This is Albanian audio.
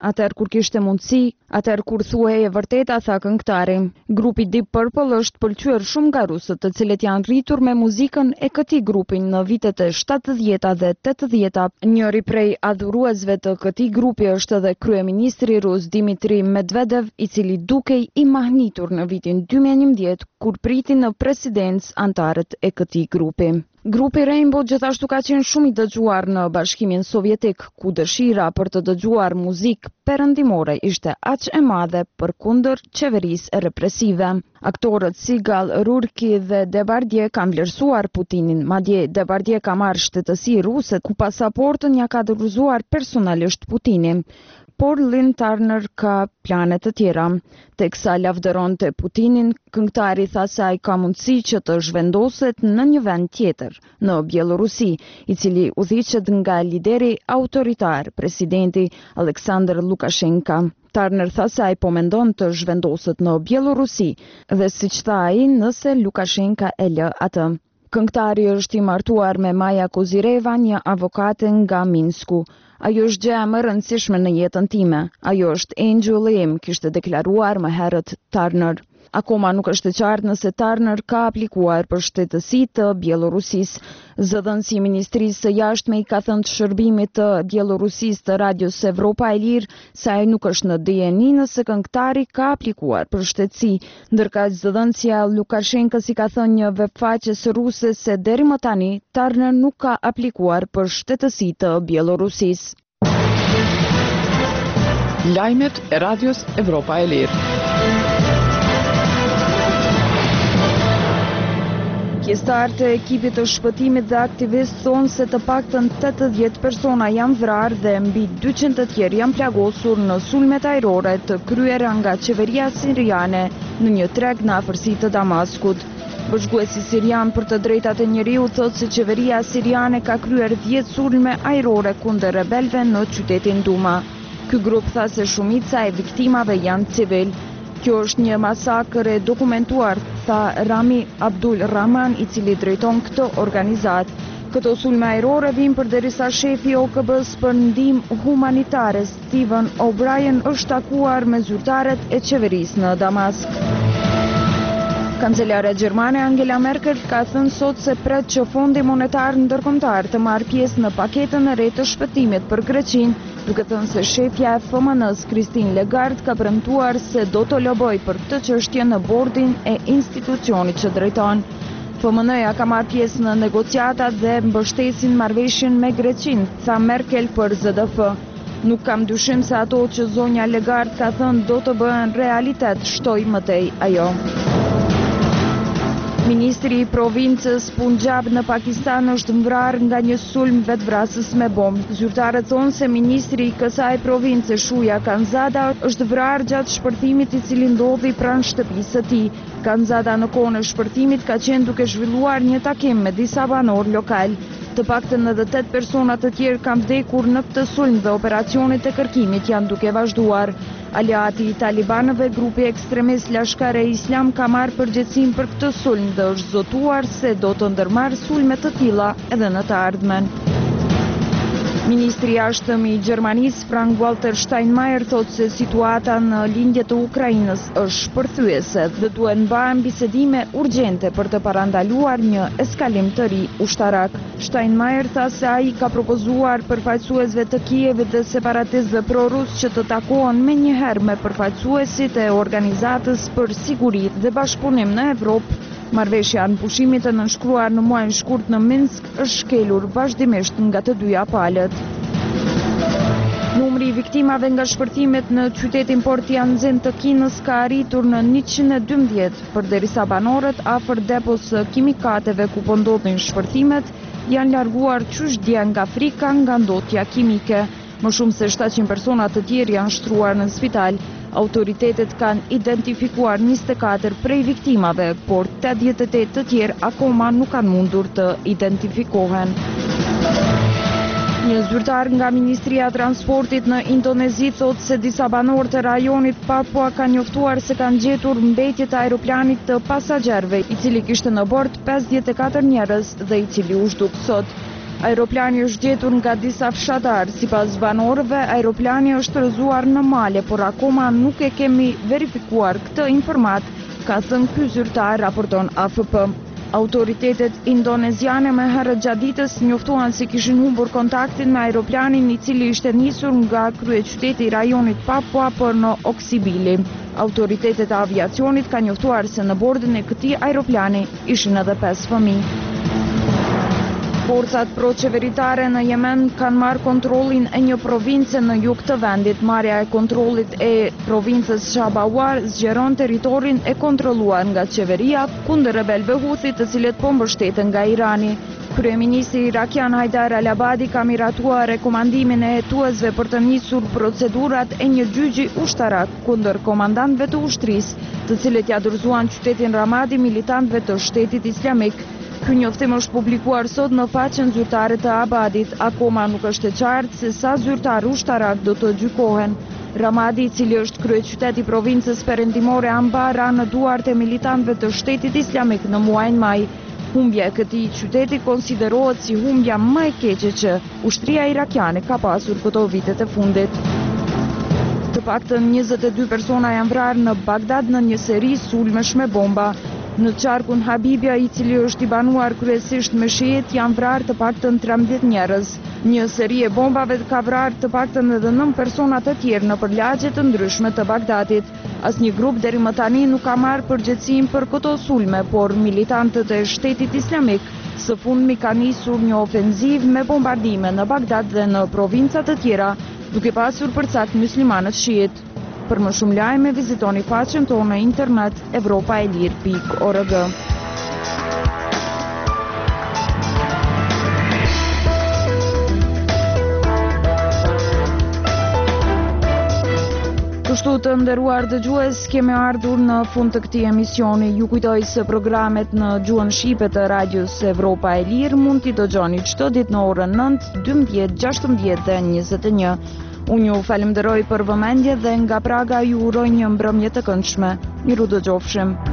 atëherë kur kishte mundësi, atëherë kur thuhej e vërteta, tha këngëtari. Grupi Deep Purple është pëlqyer shumë nga rusët, të cilët janë rritur me muzikën e këtij grupi në vitet e 70-ta dhe 80-ta. Njëri prej adhuruesve të këtij grupi është edhe kryeministri rus Dmitri Medvedev, i cili dukej i mahnitur në vitin 2011 kur priti në presidencë antarët e këtij grupi. Grupi Rainbow gjithashtu ka qenë shumë i dëgjuar në Bashkimin Sovjetik, ku dëshira për të dëgjuar muzikë perëndimore ishte aq e madhe përkundër qeverisë represive. Aktorët Seagal, Rurki dhe Depardieu kanë vlerësuar Putinin, madje Depardieu ka marrë shtetësi ruse ku pasaportën ja ka dorëzuar personalisht Putini. Por Lynn Turner ka plane të tjera. Teksa lavdëronte Putinin, këngëtari tha se ai ka mundësi që të zhvendoset në një vend tjetër, në Bielorusi, i cili udhëhiqet nga lideri autoritar, presidenti Aleksandr Lukashenko. Turner tha se ai po mendon të zhvendoset në Bielorusi dhe siç tha ai, nëse Lukashenko e lë atë. Këngëtari është i martuar me Maja Kozireva, një avokate nga Minsku. Ajo është gjëja më e rëndësishme në jetën time. Ajo është Angel im, kishte deklaruar më herët Turner. Akoma nuk është e qartë nëse Turner ka aplikuar për shtetësi të Bielorusisë. Zëdhënësi i Ministrisë së Jashtme i ka thënë të shërbimit të Bielorusisë të Radios Evropa e Lirë se ai nuk është në dieni nëse këngëtari ka aplikuar për shtetësi, ndërka zëdhënësia Lukashenkës i ka thënë një webfaqes ruse se deri më tani Turner nuk ka aplikuar për shtetësi të Bielorusisë. Lajmet e Radios Evropa e Lirë. Pjesëtarët e ekipit të shpëtimit dhe aktivistë thonë se të paktën 80 persona janë vrarë dhe mbi 200 të tjerë janë plagosur në sulmet ajrore të kryera nga qeveria siriane në një treg në afërsi të Damaskut. Bashkuesi sirian për të drejtat e njeriut thotë se qeveria siriane ka kryer 10 sulme ajrore kundër rebelëve në qytetin Duma. Ky grup tha se shumica e viktimave janë civil. Kjo është një masakër e dokumentuar, tha Rami Abdul Rahman, i cili drejton këtë organizat. Këto sulme ajrore vijnë përderisa shefi i OKB-s për ndihmë humanitare Stephen O'Brien është takuar me zyrtarët e qeverisë në Damask. Kancelare gjermane Angela Merkel ka thënë sot se pret që Fondi Monetar Ndërkombëtar të marrë pjesë në paketën e re të shpëtimit për Greqinë, duke thënë se shefja e FMN-s Christine Lagarde ka premtuar se do të lobojë për këtë çështje në bordin e institucionit që drejton. FMN-ja ka marrë pjesë në negociatat dhe mbështesin marrëveshjen me Greqinë, tha Merkel për ZDF. Nuk kam dyshim se ato që zonja Lagarde ka thënë do të bëhen realitet, shtoi mëtej ajo. Ministri i provincës Punjab në Pakistan është vrarë nga një sulm vetvrasës me bombë. Zyrtarët thonë se ministri i kësaj province Shuja Kanzada është vrarë gjatë shpërthimit i cili ndodhi pranë shtëpisë së tij. Kanzada në kohën e shpërthimit ka qenë duke zhvilluar një takim me disa banorë lokal. Të paktën edhe 8 persona të tjerë kanë vdekur në këtë sulm dhe operacionet e kërkimit janë duke vazhduar. Aleati i talibanëve, grupi ekstremist Lashkar-e-Islam ka marrë përgjegjësinë për këtë sulm dhe është zotuar se do të ndërmarrë sulme të tilla edhe në të ardhmen. Ministri i jashtëm i Gjermanisë Frank-Walter Steinmeier thotë se situata në lindje të Ukrainës është shpërthyese dhe duhen bëhen bisedime urgjente për të parandaluar një eskalim të ri ushtarak. Steinmeier tha se ai ka propozuar përfaqësuesve të Kievit dhe separatistëve prorus që të takohen menjëherë me përfaqësuesit e organizatës për siguri dhe bashkëpunim në Evropë. Marrëveshja në pushimin e nënshkruar në muajin shkurt në Minsk është shkelur vazhdimisht nga të dyja palët. Numri i viktimave nga shpërthimet në qytetin Port Tianjin të Kinës ka arritur në 112, përderisa banorët afër depos së kimikateve ku po ndodhin shpërthimet janë larguar qyshtdje nga frika nga ndotja kimike. Më shumë se 700 persona të tjerë janë shtruar në spital. Autoritetet kanë identifikuar 24 prej viktimave, por 88 të tjerë akoma nuk kanë mundur të identifikohen. Një zyrtar nga Ministria e Transportit në Indonezi thotë se disa banorë të rajonit Papua kanë njoftuar se kanë gjetur mbetje të aeroplanit të pasagjerëve, i cili kishte në bord 54 njerëz dhe i cili u zhduk sot. Aeroplani është gjetur nga disa fshatarë. Sipas banorëve, aeroplani është rëzuar në male, por akoma nuk e kemi verifikuar këtë informat, ka thënë ky zyrtar, raporton AFP. Autoritetet indoneziane më herët gjatë ditës njoftuan se kishin humbur kontaktin me aeroplanin i cili ishte nisur nga kryeqyteti i rajonit Papua për në Oksibili. Autoritetet e aviacionit kanë njoftuar se në bordin e këtij aeroplani ishin edhe 5 fëmijë. Forcat proqeveritare në Yemen kanë marrë kontrollin e një province në jug të vendit. Marrja e kontrollit e provincës Shabawar zgjeron territorin e kontrolluar nga qeveria kundër rebelëve Huthi, të cilët po mbështeten nga Irani. Kryeministri irakian Haidar al-Abadi ka miratuar rekomandimin e hetuesve për të nisur procedurat e një gjyqi ushtarak kundër komandantëve të ushtrisë, të cilët ja dorëzuan qytetin Ramadi militantëve të Shtetit Islamik. Ky njoftim është publikuar sot në faqen zyrtare të Abadit. Akoma nuk është e qartë se sa zyrtar ushtarak do të gjykohen. Ramadi, i cili është kryeqytet i provincës perëndimore Anbar, ra në duart e militantëve të Shtetit Islamik në muajin maj. Humbja e këtij qyteti konsiderohet si humbja më e keqe që ushtria irakiane ka pasur këto vitet e fundit. Të paktën 22 persona janë vrarë në Bagdad në një seri sulmesh me bomba. Në qarkun Habibia, i cili është i banuar kryesisht me shiit, janë vrarë të paktën 13 njerëz. Një seri e bombave ka vrarë të paktën edhe 9 persona të tjerë në lagje të ndryshme të Bagdadit. Asnjë grup deri më tani nuk ka marrë përgjegjësinë për këto sulme, por militantët e Shtetit Islamik së fundmi kanë nisur një ofenzivë me bombardime në Bagdad dhe në provinca të tjera, duke pasur përcakt muslimanët shiit. Për më shumë lajme, vizitoni faqen tonë në internet evropaelir.org. Kështu të nderuar dëgjues, kemi ardhur në fund të këtij emisioni. Ju kujtoj se programet në gjuhën shqipe të radios Evropa e Lirë mund t'i dëgjoni çdo ditë në orën 9, 12, 16 dhe 21. Unë ju falenderoj për vëmendje dhe nga Praga ju uroj një mbrëmje të këndshme. Miru dëgjofshim.